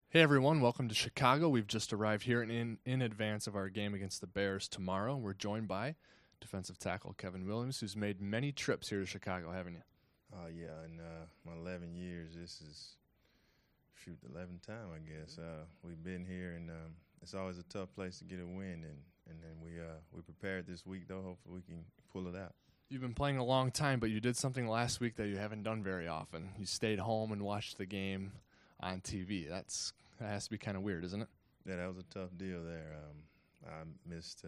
Hey everyone, welcome to Chicago. We've just arrived here in advance of our game against the Bears tomorrow. We're joined by defensive tackle Kevin Williams, who's made many trips here to Chicago, haven't you? Yeah, in my 11 years, this is, the 11th time, I guess. We've been here, and it's always a tough place to get a win, and then we prepared this week, though. Hopefully we can pull it out. You've been playing a long time, but you did something last week that you haven't done very often. You stayed home and watched the game on TV. That has to be kind of weird, isn't it? Yeah, that was a tough deal there. I missed,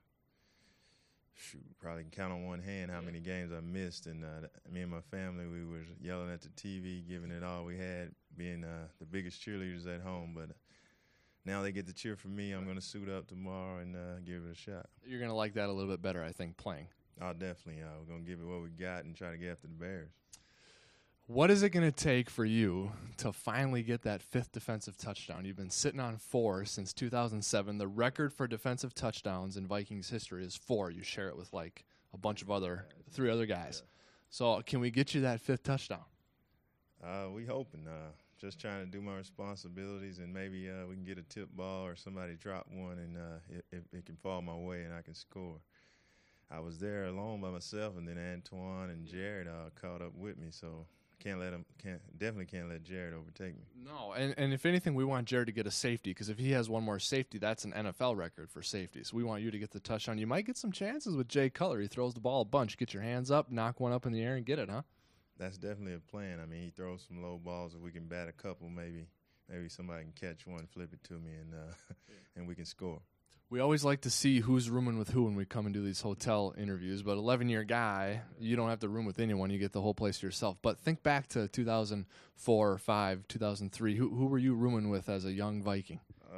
probably can count on one hand how many games I missed. And me and my family, we were yelling at the TV, giving it all we had, being the biggest cheerleaders at home. But now they get to cheer for me. I'm going to suit up tomorrow and give it a shot. You're going to like that a little bit better, I think, playing. Oh, definitely. We're going to give it what we got and try to get after the Bears. What is it going to take for you to finally get that fifth defensive touchdown? You've been sitting on 4 since 2007. The record for defensive touchdowns in Vikings history is 4. You share it with like a bunch of three other guys. Yeah. So can we get you that fifth touchdown? We hoping. Just trying to do my responsibilities, and maybe we can get a tip ball or somebody drop one, and it can fall my way and I can score. I was there alone by myself, and then Antoine and Jared caught up with me, so definitely can't let Jared overtake me. No, and if anything, we want Jared to get a safety, because if he has one more safety, that's an NFL record for safety. So we want you to get the touchdown. You might get some chances with Jay Cutler. He throws the ball a bunch. Get your hands up, knock one up in the air, and get it, huh? That's definitely a plan. I mean, he throws some low balls. If we can bat a couple, maybe somebody can catch one, flip it to me, and we can score. We always like to see who's rooming with who when we come and do these hotel interviews, but 11-year guy, you don't have to room with anyone. You get the whole place to yourself. But think back to 2004, 5, 2003. Who were you rooming with as a young Viking?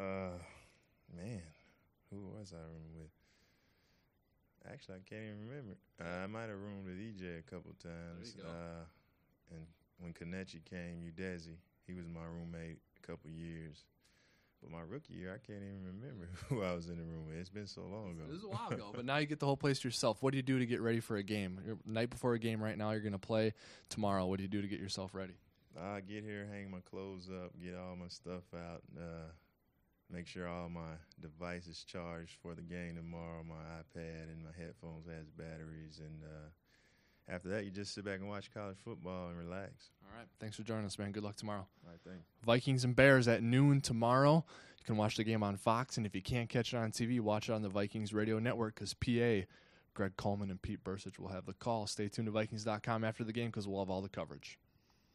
Man, who was I rooming with? Actually, I can't even remember. I might have roomed with EJ a couple of times. There you go. And when Kenichi came, Udezi, he was my roommate a couple of years. But my rookie year, I can't even remember who I was in the room with. It's been so long ago. This is a while ago, but now you get the whole place to yourself. What do you do to get ready for a game? Night before a game right now, you're going to play tomorrow. What do you do to get yourself ready? I get here, hang my clothes up, get all my stuff out, make sure all my devices charged for the game tomorrow. My iPad and my headphones has batteries, and after that, you just sit back and watch college football and relax. All right. Thanks for joining us, man. Good luck tomorrow. All right, thanks. Vikings and Bears at noon tomorrow. You can watch the game on Fox, and if you can't catch it on TV, watch it on the Vikings radio network, because PA, Greg Coleman and Pete Bursich will have the call. Stay tuned to Vikings.com after the game, because we'll have all the coverage.